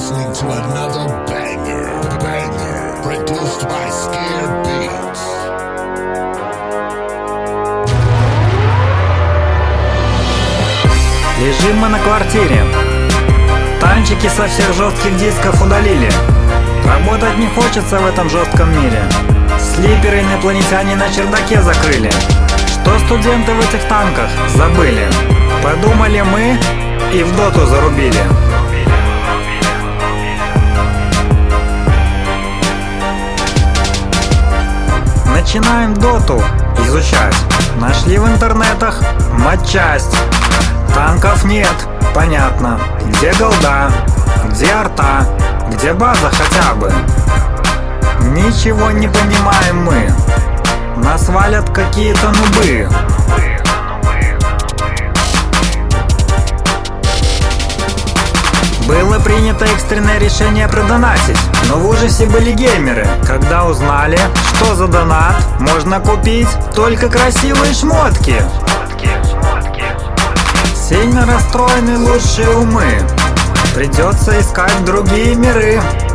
listening to another banger produced by Scared Beats. Лежим мы на квартире, танчики со всех жестких дисков удалили. Работать не хочется в этом жестком мире. Слиперы инопланетяне на чердаке закрыли. Что студенты в этих танках забыли? Подумали мы и в доту зарубили. Начинаем доту изучать. Нашли в интернетах матчасть. Танков нет, понятно. Где голда? Где арта? Где база хотя бы? Ничего не понимаем мы. Нас валят какие-то нубы. Было принято экстренное решение продонатить, но в ужасе были геймеры, когда узнали, что за донат можно купить только красивые шмотки. Сильно расстроены лучшие умы. Придется искать другие миры.